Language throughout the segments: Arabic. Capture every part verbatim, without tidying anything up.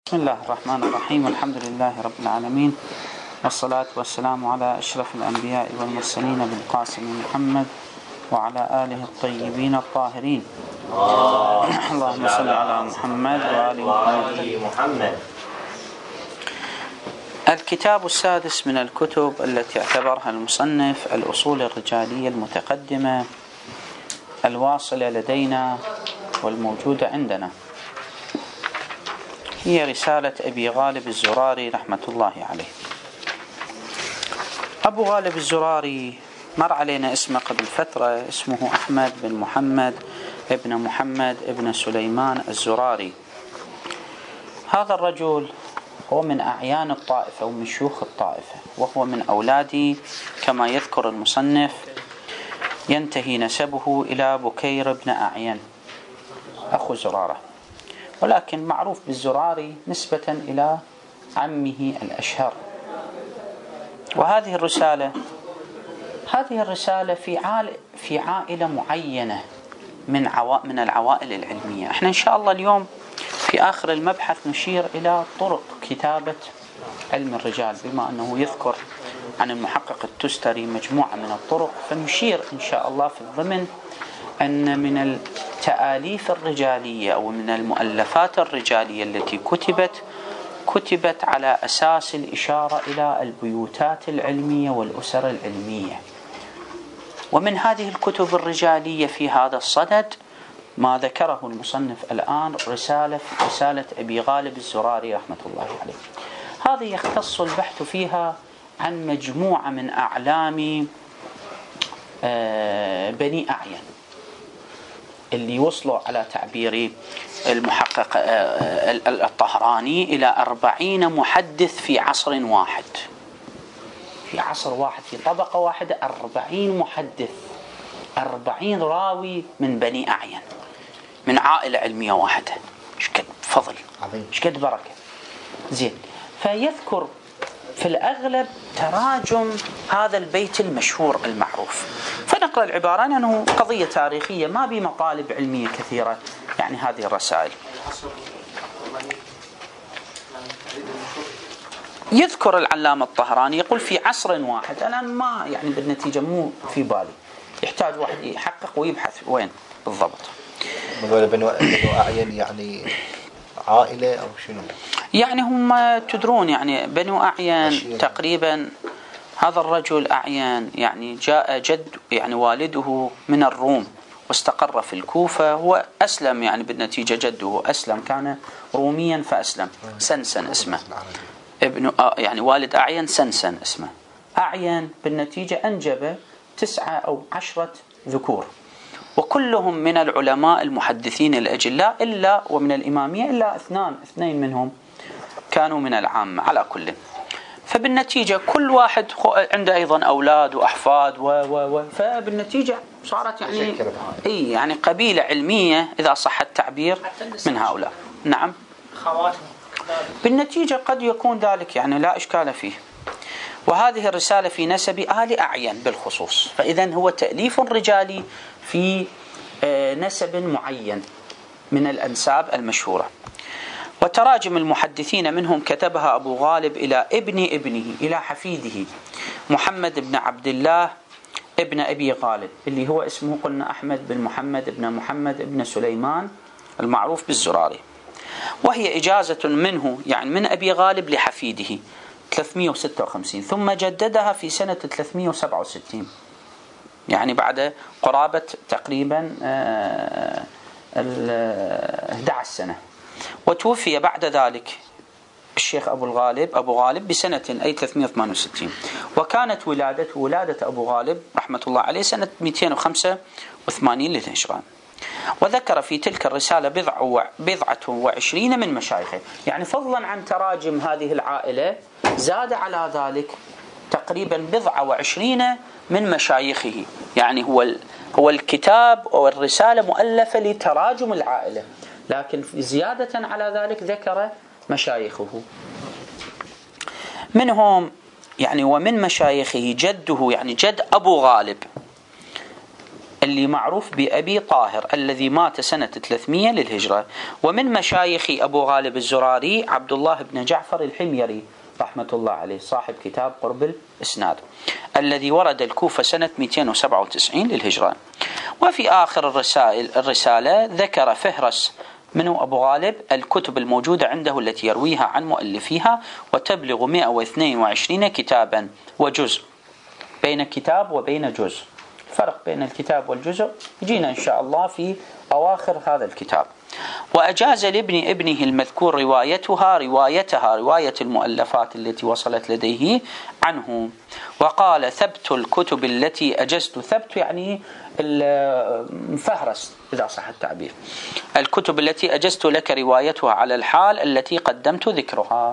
بسم الله الرحمن الرحيم. الحمد لله رب العالمين، والصلاة والسلام على أشرف الأنبياء والمرسلين بالقاسم محمد وعلى آله الطيبين الطاهرين. اللهم صل على محمد وآل محمد. الكتاب السادس من الكتب التي اعتبرها المصنف الأصول الرجالية المتقدمة الواصلة لدينا والموجودة عندنا، هي رسالة أبي غالب الزراري رحمة الله عليه. أبو غالب الزراري مر علينا اسمه قبل فترة، اسمه أحمد بن محمد ابن محمد ابن سليمان الزراري. هذا الرجل هو من أعيان الطائفة ومن شيوخ الطائفة، وهو من أولاد كما يذكر المصنف ينتهي نسبه إلى بكير بن أعين أخو زرارة، ولكن معروف بالزراري نسبة إلى عمه الأشهر. وهذه الرسالة هذه الرسالة في عائلة في عائلة معينة من عوا من العوائل العلمية. احنا إن شاء الله اليوم في آخر المبحث نشير إلى طرق كتابة علم الرجال، بما أنه يذكر عن المحقق التستري مجموعة من الطرق، فنشير إن شاء الله في الضمن أن من التآليف الرجالية أو من المؤلفات الرجالية التي كتبت كتبت على أساس الإشارة إلى البيوتات العلمية والأسر العلمية. ومن هذه الكتب الرجالية في هذا الصدد ما ذكره المصنف الآن، رسالة رسالة أبي غالب الزراري رحمة الله عليه. هذه يختص البحث فيها عن مجموعة من أعلام بني أعين اللي وصلوا على تعبير المحقق الطهراني إلى أربعين محدث في عصر واحد، في عصر واحد، في طبقة واحدة، أربعين محدث، أربعين راوي من بني أعين من عائلة علمية واحدة. شكد فضل، شكد بركة. زين، فيذكر في الأغلب تراجم هذا البيت المشهور المعروف، فنقرأ العبارة أنه قضية تاريخية ما بمطالب علمية كثيرة. يعني هذه الرسائل يذكر العلامة الطهراني يقول في عصر واحد. أنا ما يعني بالنتيجة مو في بالي، يحتاج واحد يحقق ويبحث وين بالضبط. بنو أعين يعني عائلة أو شنو؟ يعني هم تدرون يعني بنو أعين تقريبا، هذا الرجل أعين يعني جاء جد يعني والده من الروم واستقر في الكوفة، هو أسلم يعني بالنتيجة جده أسلم، كان روميا فأسلم. سنسن اسمه ابن يعني والد أعين سنسن اسمه. أعين بالنتيجة أنجب تسعة أو عشرة ذكور، وكلهم من العلماء المحدثين الأجلاء إلا ومن الإمامية إلا اثنان اثنين منهم كانوا من العامة على كل. فبالنتيجة كل واحد عنده أيضا أولاد وأحفاد و و و فبالنتيجة صارت يعني إيه يعني قبيلة علمية إذا صح التعبير من هؤلاء. نعم، بالنتيجة قد يكون ذلك يعني لا إشكال فيه. وهذه الرسالة في نسب آل أعين بالخصوص، فإذن هو تأليف رجالي في نسب معين من الأنساب المشهورة. وتراجم المحدثين منهم كتبها أبو غالب إلى ابن ابنه، إلى حفيده محمد بن عبد الله ابن أبي غالب، اللي هو اسمه قلنا أحمد بن محمد بن محمد بن سليمان المعروف بالزراري. وهي إجازة منه يعني من أبي غالب لحفيده ثلاثمئة وستة وخمسين، ثم جددها في سنة ثلاثمئة وسبعة وستين، يعني بعد قرابة تقريبا أحد عشر سنة. وتوفي بعد ذلك الشيخ أبو الغالب أبو غالب بسنة أي ثلاثمئة وثمانية وستين، وكانت ولادته ولادة أبو غالب رحمة الله عليه سنة مئتين وخمسة وثمانين للهجرة. وذكر في تلك الرسالة بضع بضعة وعشرين من مشايخه، يعني فضلا عن تراجم هذه العائلة زاد على ذلك تقريبا بضعة وعشرين من مشايخه. يعني هو هو الكتاب أو الرسالة مؤلفة لتراجم العائلة، لكن زيادة على ذلك ذكر مشايخه. منهم يعني ومن مشايخه جده يعني جد أبو غالب اللي معروف بأبي طاهر الذي مات سنة ثلاثمئة للهجرة. ومن مشايخ أبو غالب الزراري عبد الله بن جعفر الحميري رحمة الله عليه صاحب كتاب قرب الإسناد الذي ورد الكوفة سنة مئتين وسبعة وتسعين للهجرة. وفي آخر الرسائل الرسالة ذكر فهرس من أبو غالب الكتب الموجودة عنده التي يرويها عن مؤلفيها وتبلغ مئة واثنين وعشرين كتابا وجزء. بين كتاب وبين جزء، فرق بين الكتاب والجزء يجينا إن شاء الله في أواخر هذا الكتاب. وأجاز لابن ابنه المذكور روايتها روايتها رواية المؤلفات التي وصلت لديه عنه. وقال ثبت الكتب التي أجزت، ثبت يعني الفهرس إذا صح التعبير، الكتب التي أجزت لك روايتها على الحال التي قدمت ذكرها.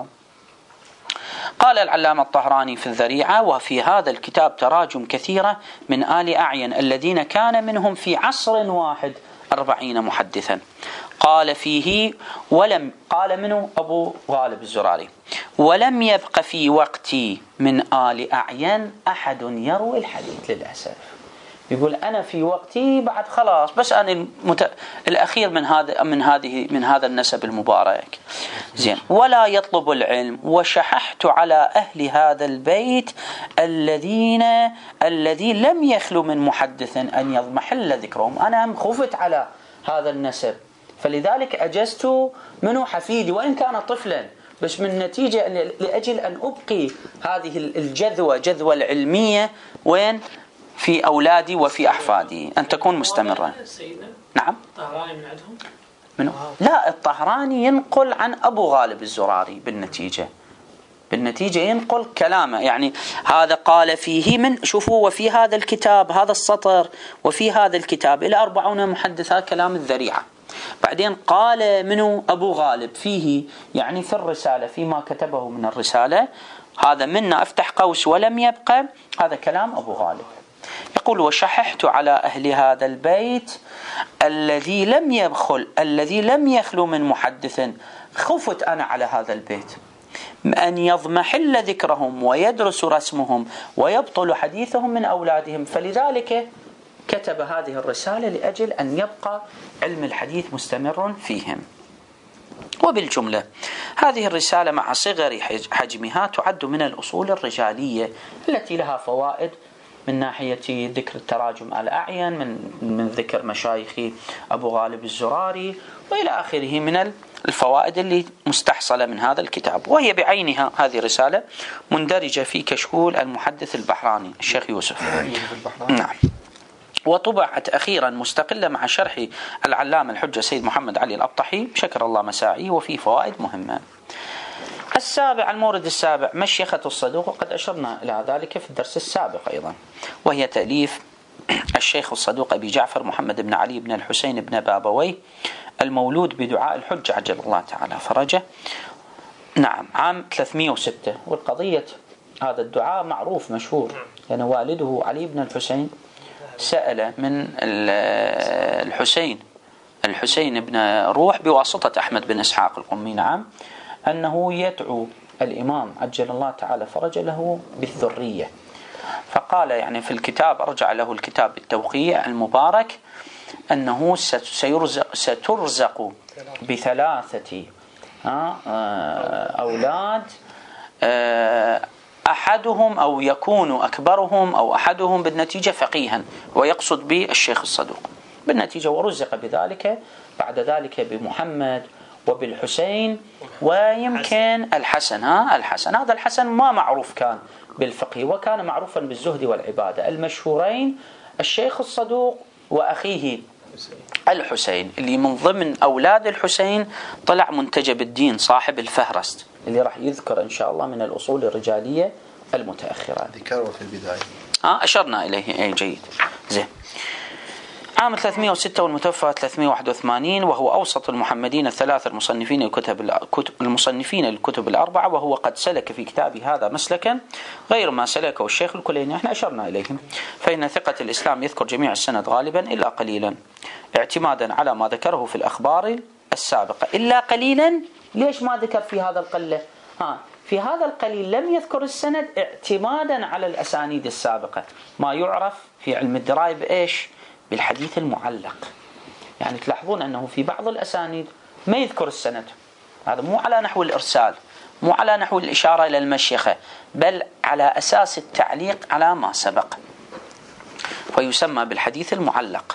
قال العلامة الطهراني في الذريعة: وفي هذا الكتاب تراجم كثيرة من آل أعين الذين كان منهم في عصر واحد أربعين محدثا. قال فيه ولم قال منه أبو غالب الزراري: ولم يبق في وقتي من آل أعين أحد يروي الحديث للأسف. يقول أنا في وقتي بعد خلاص، بس أنا المت... الأخير من هذا من هذه من هذا النسب المبارك. زين. ولا يطلب العلم، وشححت على أهل هذا البيت الذين الذي لم يخلو من محدث أن يضمحل ذكرهم. أنا هم خفت على هذا النسب، فلذلك أجزت منه حفيدي وإن كان طفلا، بس من نتيجة لأجل أن أبقي هذه الجذوة جذوة العلمية وين في أولادي وفي أحفادي أن تكون مستمرة. نعم. الطهراني من عندهم؟ منه؟ لا، الطهراني ينقل عن أبو غالب الزراري بالنتيجة بالنتيجة ينقل كلامه، يعني هذا قال فيه من شوفوا وفي هذا الكتاب هذا السطر وفي هذا الكتاب إلى أربعون محدثة كلام الذريعة. بعدين قال منه أبو غالب فيه، يعني في الرسالة فيما كتبه من الرسالة، هذا منا أفتح قوس ولم يبقى، هذا كلام أبو غالب. يقول: وشححت على أهل هذا البيت الذي لم يدخل الذي لم يخلو من محدث، خفت أنا على هذا البيت أن يضمحل ذكرهم ويدرس رسمهم ويبطل حديثهم من أولادهم، فلذلك كتب هذه الرسالة لأجل أن يبقى علم الحديث مستمر فيهم. وبالجملة هذه الرسالة مع صغر حجمها تعد من الأصول الرجالية التي لها فوائد من ناحية ذكر التراجم الأعين، من من ذكر مشايخ أبو غالب الزراري وإلى آخره من الفوائد اللي مستحصلة من هذا الكتاب. وهي بعينها هذه الرسالة مندرجة في كشكول المحدث البحراني الشيخ يوسف. نعم. وطبعت أخيرا مستقلة مع شرح العلامة الحجة سيد محمد علي الأبطحي شكر الله مساعيه، وفيه فوائد مهمة. السابع، المورد السابع، مشيخة الصدوق، وقد أشرنا إلى ذلك في الدرس السابق أيضا، وهي تأليف الشيخ الصدوق أبي جعفر محمد بن علي بن الحسين بن بابويه المولود بدعاء الحج عجل الله تعالى فرجه، نعم، عام ثلاثمئة وستة. والقضية هذا الدعاء معروف مشهور، لأن يعني والده علي بن الحسين سأل من الحسين الحسين بن روح بواسطة أحمد بن إسحاق القمي، نعم، أنه يدعو الإمام عجل الله تعالى فرجه له بالذرية. فقال يعني في الكتاب، أرجع له الكتاب بالتوقيع المبارك، أنه سيرزق سترزق بثلاثة أولاد، أحدهم أو يكون أكبرهم أو أحدهم بالنتيجة فقيها، ويقصد بالشيخ الصدوق بالنتيجة، ورزق بذلك بعد ذلك بمحمد وبالحسين ويمكن الحسن. ها الحسن هذا الحسن ما معروف كان بالفقه، وكان معروفا بالزهد والعبادة. المشهورين الشيخ الصدوق وأخيه الحسين، اللي من ضمن أولاد الحسين طلع منتجب الدين صاحب الفهرست اللي راح يذكر إن شاء الله من الأصول الرجالية المتأخرة، ذكره في البداية. آه أشرنا إليه. أي جيد. زين. عام ثلاثمئة وستة والمتوفى ثلاثمئة وواحد وثمانين، وهو أوسط المحمدين الثلاثة المصنفين الكتب المصنفين الكتب الأربعة، وهو قد سلك في كتابه هذا مسلكا غير ما سلكه الشيخ الكليني، احنا أشرنا إليهم. فإن ثقة الإسلام يذكر جميع السند غالبا إلا قليلا، اعتمادا على ما ذكره في الأخبار السابقة. إلا قليلا، ليش ما ذكر في هذا القلة؟ ها في هذا القليل لم يذكر السند اعتمادا على الأسانيد السابقة، ما يعرف في علم الدراية بإيش؟ بالحديث المعلق. يعني تلاحظون أنه في بعض الأسانيد ما يذكر السند، هذا مو على نحو الإرسال، مو على نحو الإشارة إلى المشيخة، بل على أساس التعليق على ما سبق، فيسمى بالحديث المعلق.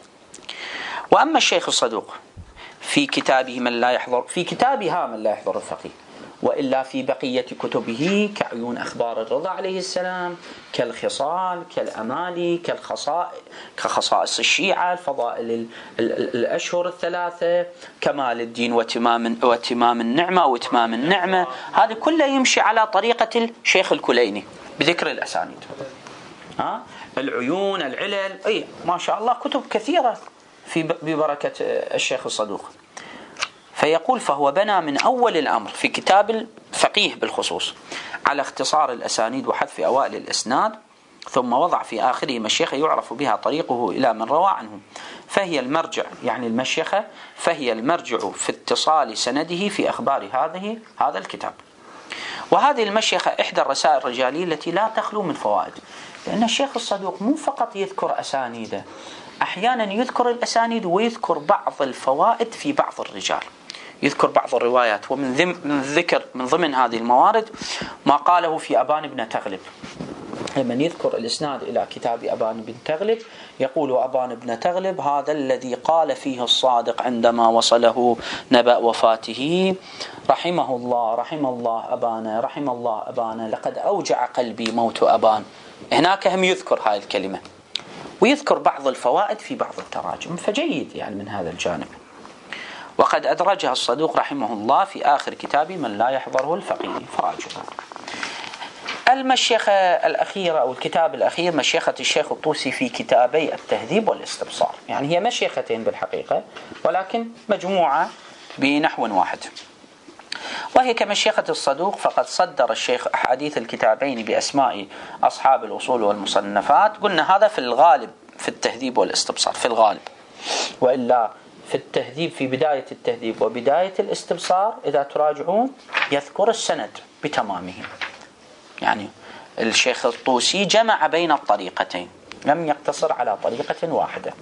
وأما الشيخ الصدوق في كتابه من لا يحضر في كتابها من لا يحضر الفقيه، وإلا في بقية كتبه كعيون أخبار الرضا عليه السلام، كالخصال، كالأمالي، كالخصائص كخصائص الشيعة، الفضائل الأشهر الثلاثة، كمال الدين وتمام وتمام النعمة وإتمام النعمة، هذه كلها يمشي على طريقة الشيخ الكليني بذكر الأسانيد. ها العيون، العلل، أي ما شاء الله كتب كثيرة في ببركة الشيخ الصدوق. فيقول فهو بنى من أول الأمر في كتاب الفقيه بالخصوص على اختصار الأسانيد وحذف أوائل الإسناد، ثم وضع في آخره مشيخة يعرف بها طريقه إلى من روى عنه، فهي المرجع، يعني المشيخة فهي المرجع في اتصال سنده في أخبار هذه هذا الكتاب. وهذه المشيخة إحدى الرسائل الرجالية التي لا تخلو من فوائد، لأن الشيخ الصدوق مو فقط يذكر أسانيده، أحيانا يذكر الأسانيد ويذكر بعض الفوائد في بعض الرجال، يذكر بعض الروايات. ومن من ذكر من ضمن هذه الموارد ما قاله في أبان بن تغلب، لمن يذكر الإسناد إلى كتاب أبان بن تغلب يقول أبان بن تغلب هذا الذي قال فيه الصادق عندما وصله نبأ وفاته رحمه الله رحم الله أبانا رحم الله أبانا لقد أوجع قلبي موت أبان. هناك هم يذكر هذه الكلمة ويذكر بعض الفوائد في بعض التراجم، فجيد يعني من هذا الجانب. وقد أدرجها الصدوق رحمه الله في آخر كتاب من لا يحضره الفقيه، فراجعها. المشيخة الأخيرة أو الكتاب الأخير مشيخة الشيخ الطوسي في كتابي التهذيب والاستبصار، يعني هي مشيختين بالحقيقة ولكن مجموعة بنحو واحد. وهي كمشيخة الصدوق فقد صدر الشيخ أحاديث الكتابين بأسماء أصحاب الأصول والمصنفات. قلنا هذا في الغالب في التهذيب والاستبصار في الغالب، وإلا في التهذيب في بداية التهذيب وبداية الاستبصار إذا تراجعون يذكر السند بتمامه. يعني الشيخ الطوسي جمع بين الطريقتين، لم يقتصر على طريقة واحدة،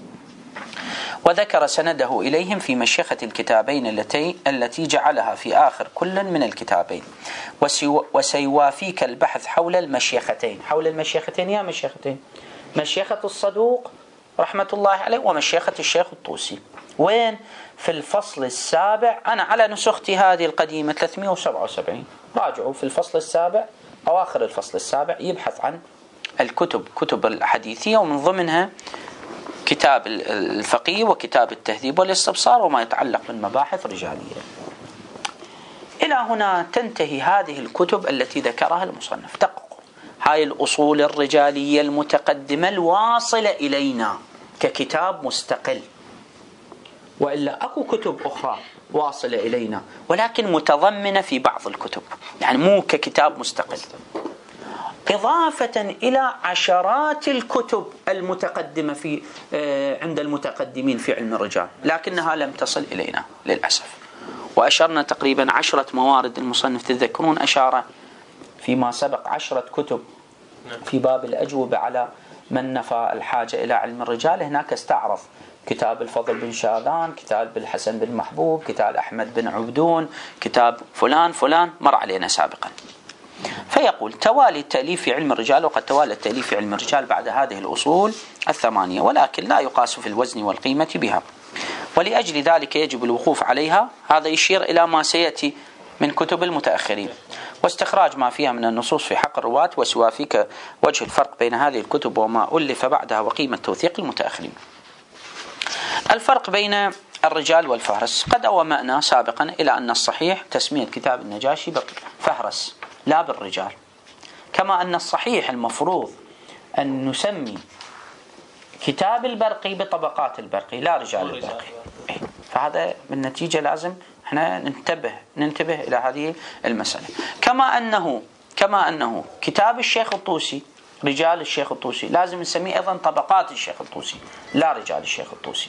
وذكر سنده إليهم في مشيخة الكتابين التي التي جعلها في آخر كل من الكتابين. وسيوافيك البحث حول المشيختين، حول المشيختين يا مشيختين، مشيخة الصدوق رحمة الله عليه ومشيخة الشيخ الطوسي. وين؟ في الفصل السابع، أنا على نسختي هذه القديمة ثلاثمئة وسبعة وسبعين، راجعوا في الفصل السابع أواخر الفصل السابع يبحث عن الكتب كتب الحديثية، ومن ضمنها كتاب الفقيه وكتاب التهذيب والاستبصار وما يتعلق بالمباحث الرجالية. إلى هنا تنتهي هذه الكتب التي ذكرها المصنف. دققوا، هاي الأصول الرجالية المتقدمة الواصلة إلينا ككتاب مستقل، وإلا أكو كتب أخرى واصلة إلينا ولكن متضمنة في بعض الكتب، يعني مو ككتاب مستقل، إضافة إلى عشرات الكتب المتقدمة في عند المتقدمين في علم الرجال، لكنها لم تصل إلينا للأسف. وأشرنا تقريبا عشرة موارد المصنف، تذكرون أشار فيما سبق عشرة كتب في باب الأجوبة على من نفى الحاجة إلى علم الرجال. هناك استعرض كتاب الفضل بن شاذان، كتاب الحسن بن محبوب، كتاب أحمد بن عبدون، كتاب فلان فلان مر علينا سابقا. فيقول توالي التأليف في علم الرجال، وقد توالى التأليف في علم الرجال بعد هذه الأصول الثمانية، ولكن لا يقاس في الوزن والقيمة بها، ولأجل ذلك يجب الوقوف عليها. هذا يشير إلى ما سيأتي من كتب المتأخرين، واستخراج ما فيها من النصوص في حق الرواة، وسوافيك وجه الفرق بين هذه الكتب وما ألف بعدها وقيمة توثيق المتأخرين. الفرق بين الرجال والفهرس، قد أومأنا سابقا إلى أن الصحيح تسمية كتاب النجاشي بالفهرس لا بالرجال، كما أن الصحيح المفروض أن نسمي كتاب البرقي بطبقات البرقي لا رجال البرقي. فهذا بالنتيجة لازم احنا ننتبه ننتبه إلى هذه المسألة. كما أنه كما أنه كتاب الشيخ الطوسي رجال الشيخ الطوسي لازم نسميه أيضا طبقات الشيخ الطوسي لا رجال الشيخ الطوسي.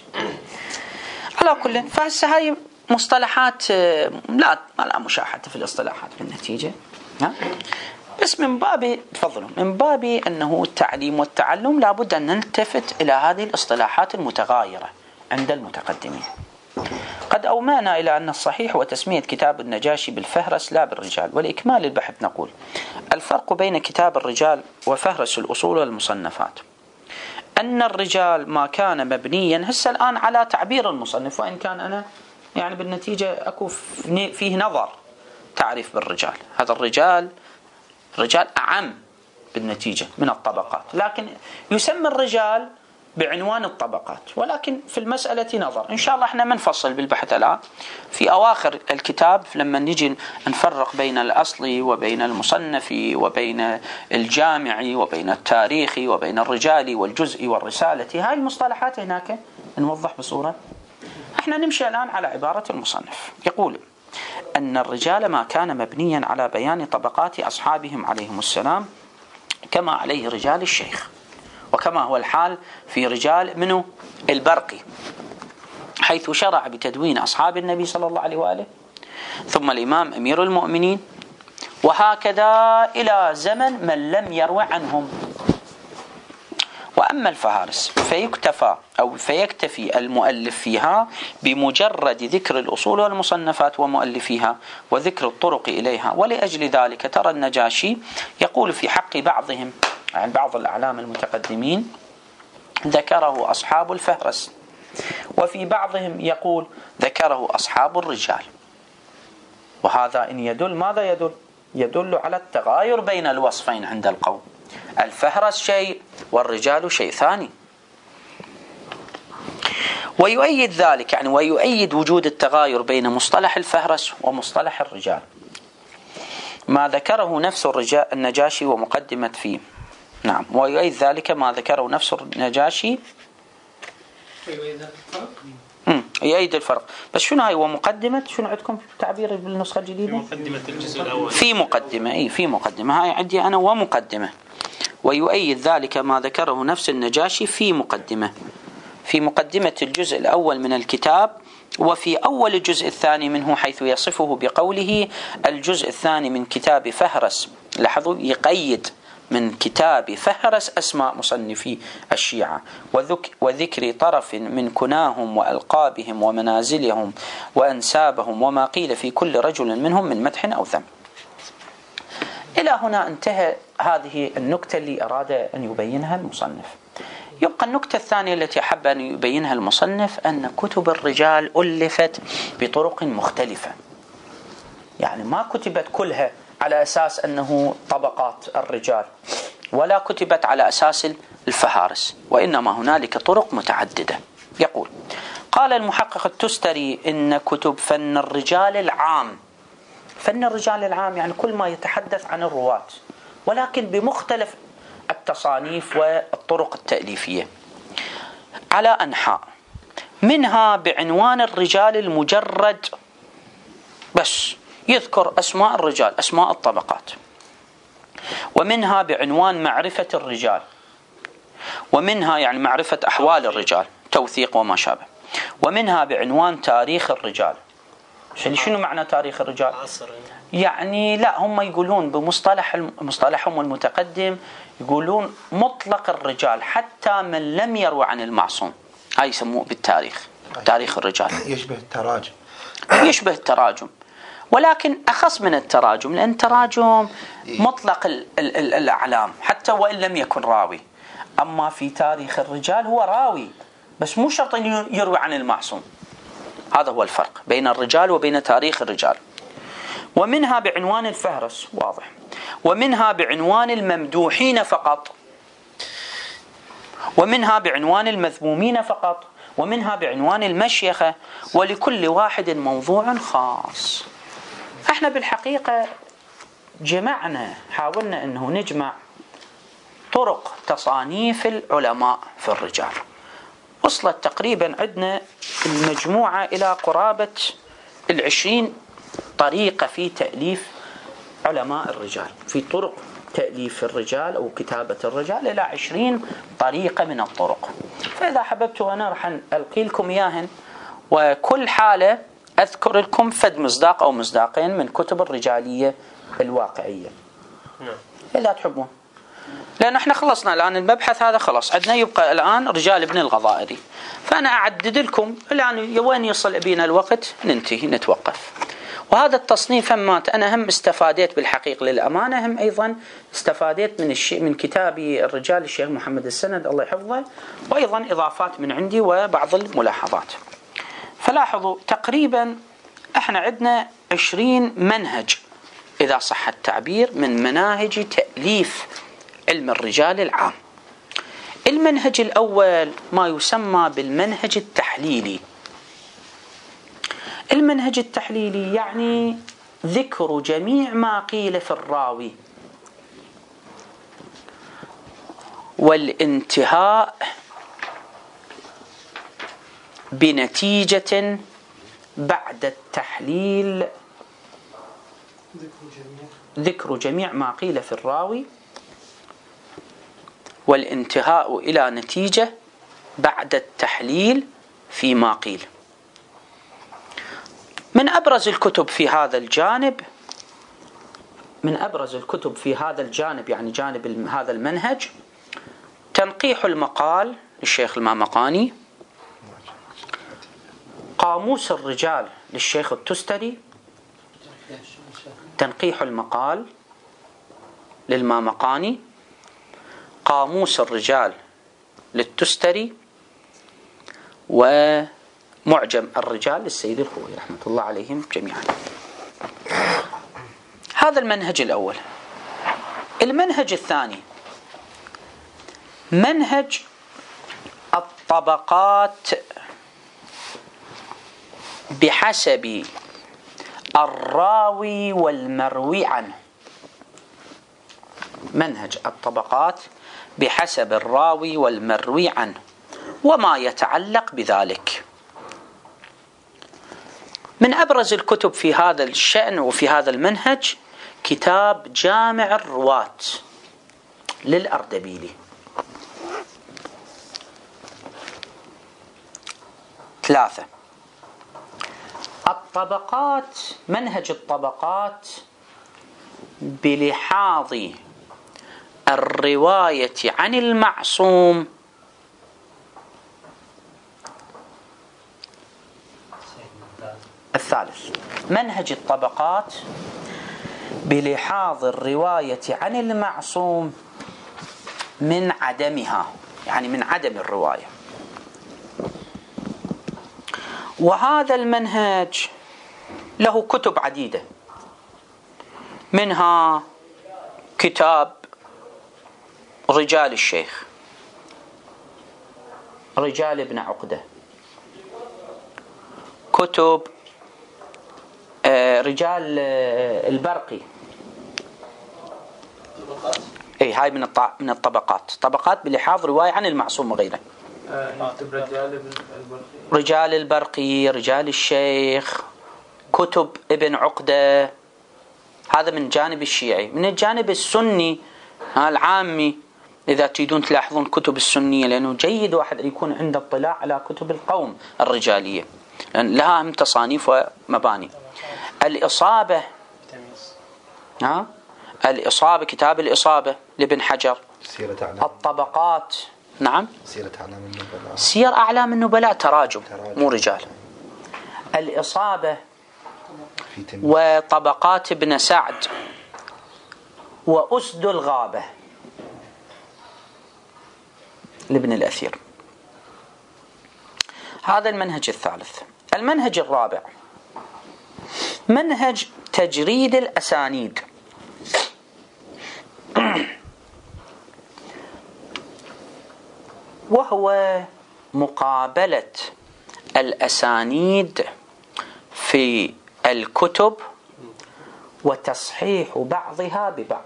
على كل فهسه هاي مصطلحات لا لا مشاحة في الاصطلاحات بالنتيجة. بس من باب تفضلوا من باب أنه التعليم والتعلم لابد أن نلتفت إلى هذه الاصطلاحات المتغايرة عند المتقدمين. قد أومأنا إلى أن الصحيح وتسمية كتاب النجاشي بالفهرس لا بالرجال. ولإكمال البحث نقول: الفرق بين كتاب الرجال وفهرس الأصول والمصنفات أن الرجال ما كان مبنيا هسه الآن على تعبير المصنف، وإن كان أنا يعني بالنتيجة أكو فيه نظر تعريف بالرجال. هذا الرجال رجال أعم بالنتيجة من الطبقات، لكن يسمى الرجال بعنوان الطبقات، ولكن في المسألة نظر. إن شاء الله احنا ما نفصل بالبحث الآن، في أواخر الكتاب لما نجي نفرق بين الأصلي وبين المصنفي وبين الجامعي وبين التاريخي وبين الرجالي والجزئي والرسالة، هاي المصطلحات هناك نوضح بصورة. احنا نمشي الآن على عبارة المصنف. يقول أن الرجال ما كان مبنيا على بيان طبقات أصحابهم عليهم السلام كما عليه رجال الشيخ، وكما هو الحال في رجال منه البرقي، حيث شرع بتدوين أصحاب النبي صلى الله عليه وآله، ثم الإمام أمير المؤمنين، وهكذا إلى زمن من لم يروي عنهم. وأما الفهارس فيكتفى أو فيكتفي المؤلف فيها بمجرد ذكر الأصول والمصنفات ومؤلفيها وذكر الطرق إليها. ولأجل ذلك ترى النجاشي يقول في حق بعضهم عن بعض الأعلام المتقدمين ذكره أصحاب الفهرس، وفي بعضهم يقول ذكره أصحاب الرجال. وهذا إن يدل ماذا يدل؟ يدل على التغاير بين الوصفين عند القوم. الفهرس شيء والرجال شيء ثاني. ويؤيد ذلك يعني ويؤيد وجود التغاير بين مصطلح الفهرس ومصطلح الرجال ما ذكره نفس الرجال النجاشي ومقدمة فيه. نعم، ويؤيد ذلك ما ذكره نفس النجاشي. امم يؤيد الفرق. بس شنو هاي ومقدمة؟ شنو عندكم تعبير بالنسخة الجديدة؟ في مقدمة الجزء الأول. في مقدمة اي في مقدمة، هاي عندي أنا ومقدمة. ويؤيد ذلك ما ذكره نفس النجاشي في مقدمة في مقدمة الجزء الأول من الكتاب، وفي أول الجزء الثاني منه، حيث يصفه بقوله الجزء الثاني من كتاب فهرس. لاحظوا يقيد من كتاب فهرس أسماء مصنفي الشيعة وذكر طرف من كناهم وألقابهم ومنازلهم وأنسابهم وما قيل في كل رجل منهم من مدح أو ذم. إلى هنا انتهى هذه النكتة اللي أراد أن يبينها المصنف. يبقى النكتة الثانية التي أحب أن يبينها المصنف أن كتب الرجال ألفت بطرق مختلفة، يعني ما كتبت كلها على أساس أنه طبقات الرجال، ولا كتبت على أساس الفهارس، وإنما هنالك طرق متعددة. يقول: قال المحقق التستري إن كتب فن الرجال العام، فن الرجال العام يعني كل ما يتحدث عن الرواة، ولكن بمختلف التصانيف والطرق التأليفية، على أنحاء، منها بعنوان الرجال المجرد بس يذكر أسماء الرجال، أسماء الطبقات، ومنها بعنوان معرفة الرجال، ومنها يعني معرفة أحوال الرجال، توثيق وما شابه، ومنها بعنوان تاريخ الرجال. شنو معنى تاريخ الرجال؟ يعني لا، هم يقولون بمصطلح مصطلحهم المتقدم يقولون مطلق الرجال حتى من لم يروى عن المعصوم، هاي يسموه بالتاريخ، تاريخ الرجال. يشبه التراجم، يشبه التراجم، ولكن أخص من التراجم، لأن التراجم مطلق ال ال ال الأعلام حتى وإن لم يكن راوي. أما في تاريخ الرجال هو راوي بس مو شرط أن يروي عن المعصوم. هذا هو الفرق بين الرجال وبين تاريخ الرجال. ومنها بعنوان الفهرس، واضح، ومنها بعنوان الممدوحين فقط، ومنها بعنوان المذمومين فقط، ومنها بعنوان المشيخة، ولكل واحد موضوع خاص. احنا بالحقيقة جمعنا، حاولنا انه نجمع طرق تصانيف العلماء في الرجال، وصلت تقريبا عندنا المجموعة إلى قرابة العشرين طريقة في تأليف علماء الرجال، في طرق تأليف الرجال أو كتابة الرجال إلى عشرين طريقة من الطرق. فإذا حببتوا أنا رح ألقي لكم إياهن، وكل حالة أذكر لكم فد مصداق أو مصداقين من كتب الرجالية الواقعية. إذا تحبون، لأن احنا خلصنا الآن المبحث هذا، خلص عندنا يبقى الآن رجال ابن الغضائري. فأنا أعدد لكم الآن وين يصل بينا الوقت ننتهي نتوقف. وهذا التصنيف همات أنا هم استفاديت بالحقيقة للأمانة، هم أيضا استفاديت من الشيء من كتابي الرجال الشيخ محمد السند الله يحفظه، وأيضا إضافات من عندي وبعض الملاحظات. فلاحظوا تقريبا احنا عندنا عشرين منهج إذا صح التعبير من مناهج تأليف علم الرجال العام. المنهج الأول ما يسمى بالمنهج التحليلي. المنهج التحليلي يعني ذكر جميع ما قيل في الراوي والانتهاء بنتيجة بعد التحليل، ذكر جميع ما قيل في الراوي والانتهاء إلى نتيجة بعد التحليل فيما قيل. من أبرز الكتب في هذا الجانب من أبرز الكتب في هذا الجانب يعني جانب هذا المنهج تنقيح المقال للشيخ المامقاني، قاموس الرجال للشيخ التستري، تنقيح المقال للمامقاني، قاموس الرجال للتستري، ومعجم الرجال للسيد الخوئي رحمة الله عليهم جميعا. هذا المنهج الأول. المنهج الثاني منهج الطبقات بحسب الراوي والمروي عنه. منهج الطبقات بحسب الراوي والمروي عنه وما يتعلق بذلك. من أبرز الكتب في هذا الشأن وفي هذا المنهج كتاب جامع الرواة للأردبيلي. ثلاثة. الطبقات، منهج الطبقات بلحاظ الرواية عن المعصوم الثالث. منهج الطبقات بلحاظ الرواية عن المعصوم من عدمها، يعني من عدم الرواية. وهذا المنهج له كتب عديدة، منها كتاب رجال الشيخ، رجال ابن عقدة، كتب رجال البرقي. اي هاي من من الطبقات، طبقات بلحاظ رواية عن المعصوم وغيره. رجال البرقي، رجال الشيخ، كتب ابن عقدة. هذا من جانب الشيعي. من الجانب السني العامي إذا تريدون تلاحظون كتب السنية، لأنه جيد واحد يكون عنده اطلاع على كتب القوم الرجالية لأن لها هم تصانيف ومباني. الإصابة، ها الإصابة، كتاب الإصابة لابن حجر. الطبقات، نعم، سيرة أعلام النبلاء، سير أعلام النبلاء تراجم, تراجم. مو رجال. الإصابة وطبقات ابن سعد وأسد الغابة لابن الأثير. هذا المنهج الثالث. المنهج الرابع منهج تجريد الأسانيد. وهو مقابلة الأسانيد في الكتب وتصحيح بعضها ببعض.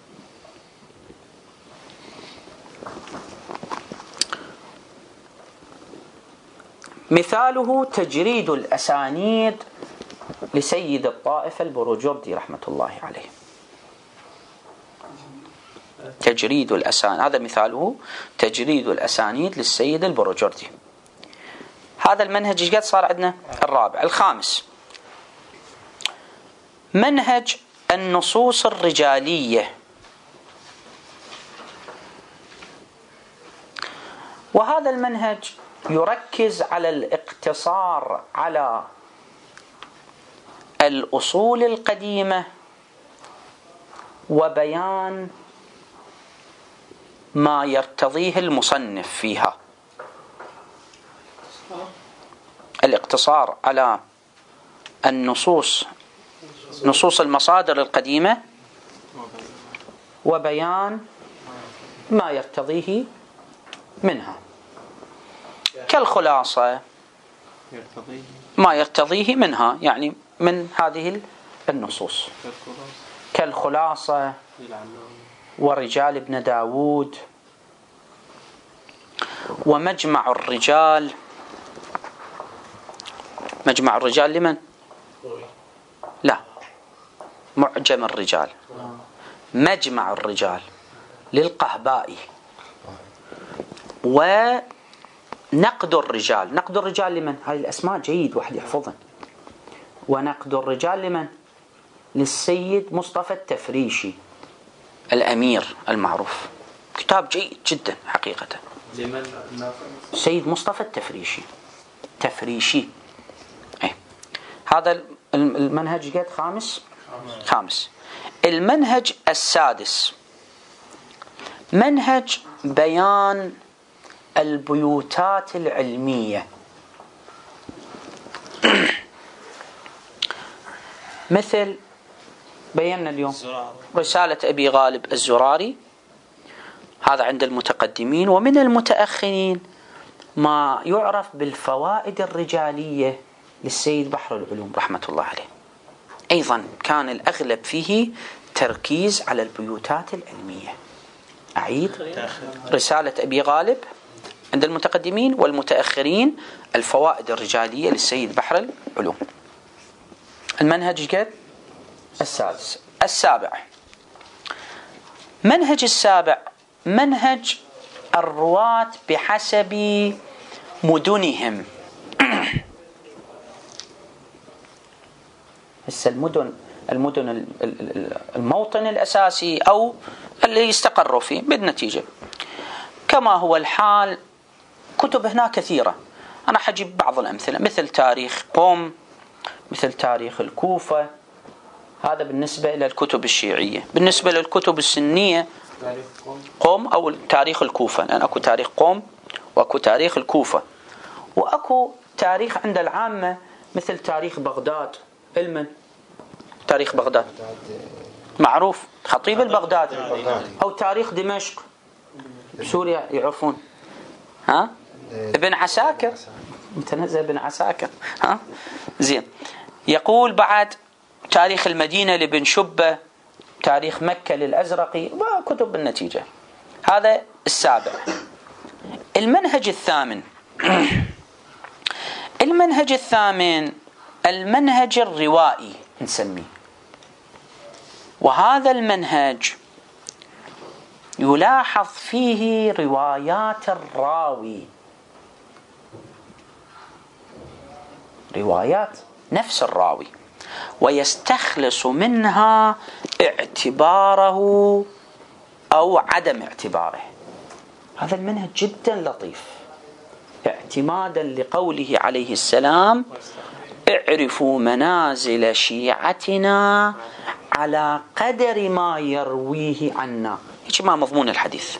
مثاله تجريد الأسانيد لسيد الطائفة البروجردي رحمة الله عليه. تجريد الأسانيد، هذا مثاله تجريد الأسانيد للسيد البروجردي. هذا المنهج قد صار عندنا الرابع. الخامس منهج النصوص الرجالية وهذا المنهج يركز على الاقتصار على الأصول القديمة وبيان ما يرتضيه المصنف فيها. الاقتصار على النصوص نصوص المصادر القديمة وبيان ما يرتضيه منها، كالخلاصة ما يرتضيه منها، يعني من هذه النصوص، كالخلاصة ورجال ابن داود ومجمع الرجال. مجمع الرجال لمن؟ لا، معجم الرجال. مجمع الرجال للقهبائي. ونقد الرجال. نقد الرجال لمن؟ هذه الأسماء جيد واحد يحفظها. ونقد الرجال لمن؟ للسيد مصطفى التفريشي الأمير المعروف. كتاب جيد جدا حقيقة. لمن؟ سيد مصطفى التفريشي. تفريشي. ايه. هذا المنهج قد خامس خامس المنهج السادس منهج بيان البيوتات العلمية. مثل بينا اليوم رسالة أبي غالب الزراري، هذا عند المتقدمين. ومن المتأخرين ما يعرف بالفوائد الرجالية للسيد بحر العلوم رحمة الله عليه. أيضا كان الأغلب فيه تركيز على البيوتات العلمية. أعيد: رسالة أبي غالب عند المتقدمين، والمتأخرين الفوائد الرجالية للسيد بحر العلوم. المنهج قد السادس. السابع منهج السابع منهج الرواة بحسب مدنهم. هسه المدن المدن الموطن الأساسي أو اللي يستقروا فيه بالنتيجة، كما هو الحال. كتب هنا كثيرة، أنا حجيب بعض الأمثلة، مثل تاريخ قوم، مثل تاريخ الكوفة. هذا بالنسبة إلى الكتب الشيعية. بالنسبة للكتب السنية قوم أو تاريخ الكوفة، لأن أكو تاريخ قوم وأكو تاريخ الكوفة، وأكو تاريخ عند العامة مثل تاريخ بغداد. علما تاريخ بغداد معروف، خطيب البغدادي. أو تاريخ دمشق بسوريا يعرفون، ها؟ ابن عساكر، متنزه ابن عساكر، ها؟ زين. يقول بعد تاريخ المدينة لابن شبة، تاريخ مكة للأزرقي، وكتب بالنتيجة. هذا السابع. المنهج الثامن المنهج الثامن المنهج الروائي نسميه. وهذا المنهج يلاحظ فيه روايات الراوي، روايات نفس الراوي، ويستخلص منها اعتباره أو عدم اعتباره. هذا المنهج جدا لطيف، اعتمادا لقوله عليه السلام: اعرفوا منازل شيعتنا على قدر ما يرويه عنا. هيك ما مضمون الحديث.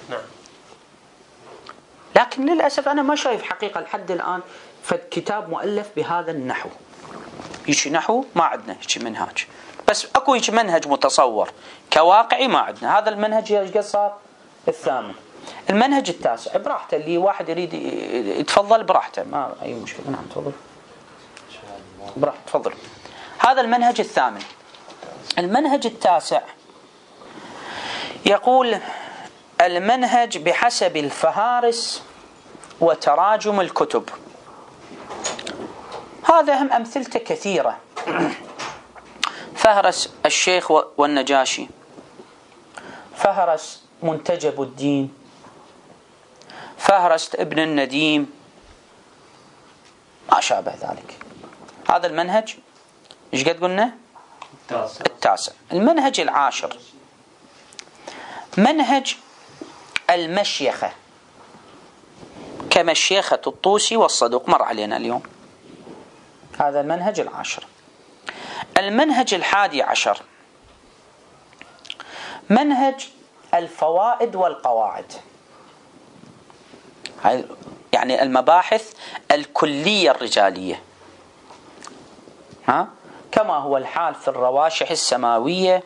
لكن للأسف أنا ما شايف حقيقة لحد الآن فكتاب مؤلف بهذا النحو. هيك نحو ما عندنا، هيك منهج، بس أكو هيك منهج متصور كواقعي ما عندنا. هذا المنهج قد صار الثامن. المنهج التاسع براحته، اللي واحد يريد يتفضل براحته، ما أي مشكلة. نعم تفضل براحته، تفضل. هذا المنهج الثامن. المنهج التاسع يقول: المنهج بحسب الفهارس وتراجم الكتب. هذا هم أمثلته كثيرة. فهرس الشيخ والنجاشي، فهرس منتجب الدين، فهرس ابن النديم، ما شابه ذلك. هذا المنهج ايش قد قلنا؟ التاسع. التاسع. المنهج العاشر منهج المشيخة، كما الشيخة الطوسي والصدوق، مر علينا اليوم. هذا المنهج العاشر. المنهج الحادي عشر منهج الفوائد والقواعد، يعني المباحث الكلية الرجالية، ها؟ كما هو الحال في الرواشح السماوية،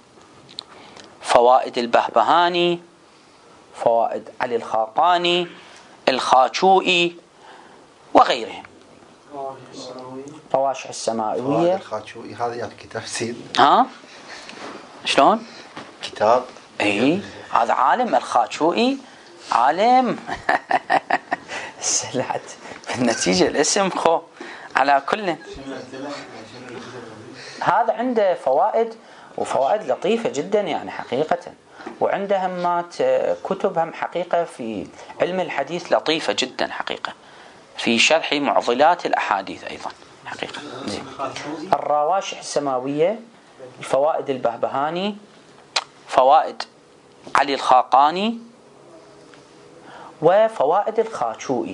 فوائد البهبهاني، فوائد علي الخاقاني، الخاشوئي وغيرهم. رواشح السماوية الخاشوئي هذا يعني كتاب سيد، ها شلون؟ كتاب اي هذا عالم الخاشوئي، عالم. سلعت بالنتيجة الاسم خو على كل. هذا عنده فوائد وفوائد لطيفة جدا يعني حقيقة، وعنده همات كتب هم حقيقة في علم الحديث لطيفة جدا حقيقة، في شرح معضلات الأحاديث أيضا حقيقة. زين. الرواشح السماوية، فوائد البهبهاني، فوائد علي الخاقاني، وفوائد الخاشوئي.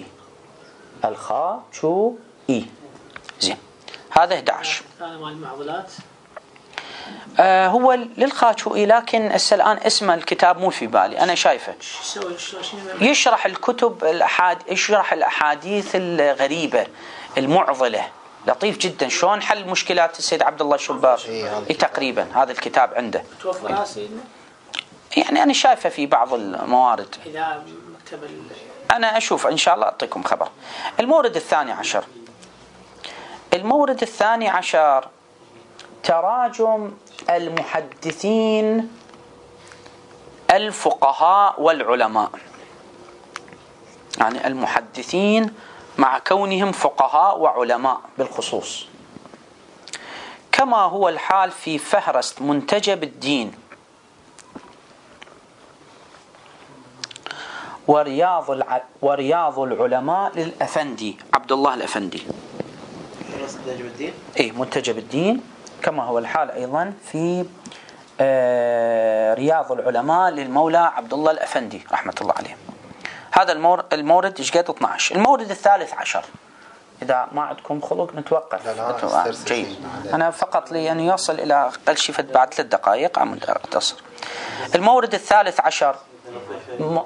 الخاشوئي. زين. هذا أحد عشر. هذا مال المعضلات. آه هو للخاشوئي، لكن هسه الآن اسم الكتاب مو في بالي، أنا شايفه يشرح الكتب الأحاد يشرح الأحاديث الغريبة المعضلة، لطيف جدا. شلون حل مشكلات السيد عبد الله الشباب؟ إيه تقريبا هذا الكتاب عنده. توفر سيدنا؟ يعني أنا شايفه في بعض الموارد. إذا مكتب أنا أشوف إن شاء الله أعطيكم خبر. المورد الثاني عشر. المورد الثاني عشر تراجم المحدثين الفقهاء والعلماء، يعني المحدثين مع كونهم فقهاء وعلماء بالخصوص، كما هو الحال في فهرست منتجب الدين ورياض الع... ورياض العلماء للأفندي عبد الله الأفندي. منتجب الدين؟ إيه منتجب الدين، كما هو الحال أيضا في آه رياض العلماء للمولى عبد الله الأفندي رحمة الله عليه. هذا المورد المورد ايش قد اثنا عشر. المورد الثالث عشر، إذا ما عندكم خلق نتوقف. لا لا جيد. أنا فقط لي أن يصل إلى أقل شيء بعد ثلاث دقائق عم أقتصر. المورد الثالث عشر م...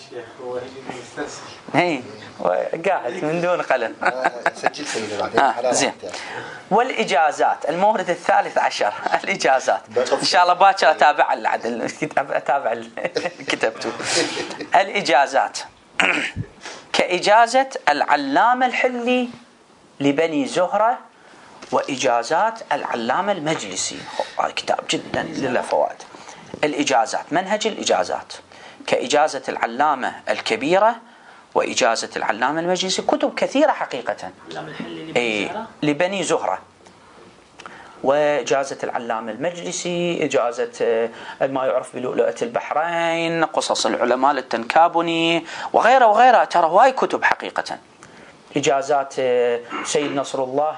هي قاعد من دون قلم. سجل سيدي بعدين. آه زين. والإجازات، المورد الثالث عشر الإجازات. إن شاء الله باكر أتابع العدل، أتابع كتبته. الإجازات كإجازة العلامة الحلي لبني زهرة، وإجازات العلامة المجلسي. هذا كتاب جدا له فوائد. الإجازات، منهج الإجازات كإجازة العلامة الكبيرة وإجازة العلامة المجلسي، كتب كثيرة حقيقة. إيه لبني زهرة، وإجازة العلامة المجلسي، إجازة ما يعرف بلؤلؤة البحرين، قصص العلماء للتنكابني وغيره وغيره. ترى هواي كتب حقيقة. إجازات سيد نصر الله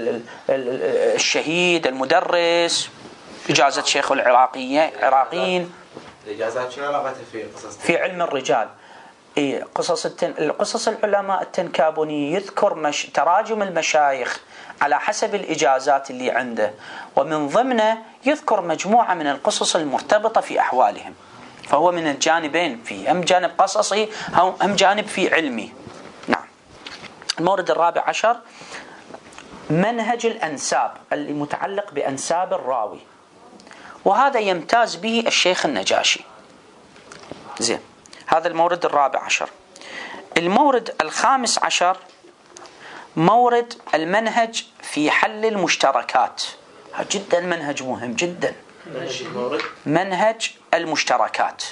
الشهيد المدرس، إجازة شيخ العراقيين. الإجازات شنو علاقتها في قصص في علم الرجال؟ إيه قصص التن... قصص العلماء التنكابني يذكر مش... تراجم المشايخ على حسب الإجازات اللي عنده، ومن ضمنه يذكر مجموعة من القصص المرتبطة في أحوالهم. فهو من الجانبين، فيه هم جانب قصصي هم جانب في علمي. نعم. المورد الرابع عشر منهج الأنساب اللي متعلق بأنساب الراوي، وهذا يمتاز به الشيخ النجاشي. زين. هذا المورد الرابع عشر. المورد الخامس عشر مورد المنهج في حل المشتركات. جدا منهج مهم جدا. منهج المشتركات،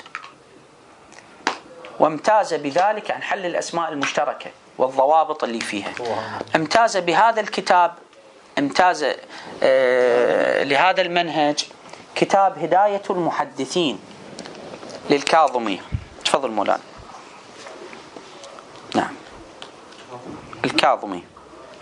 وامتاز بذلك عن حل الأسماء المشتركة والضوابط اللي فيها. امتاز بهذا الكتاب، امتاز آه لهذا المنهج كتاب هداية المحدثين للكاظمي. تفضل مولانا. نعم الكاظمي.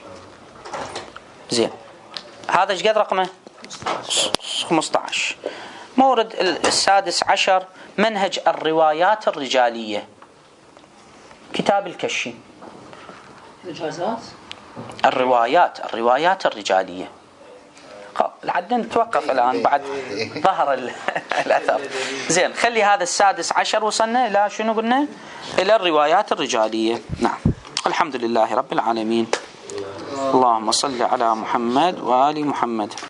زين. هذا ايش قد رقمه؟ خمسة عشر. مورد السادس عشر منهج الروايات الرجالية، كتاب الكشي. إجازات. الروايات الروايات الرجالية. لحد نتوقف الآن بعد ظهر الأثر. زين، خلي هذا السادس عشر وصلنا إلى شنو قلنا؟ إلى الروايات الرجالية. نعم، الحمد لله رب العالمين. اللهم صل على محمد وآل محمد.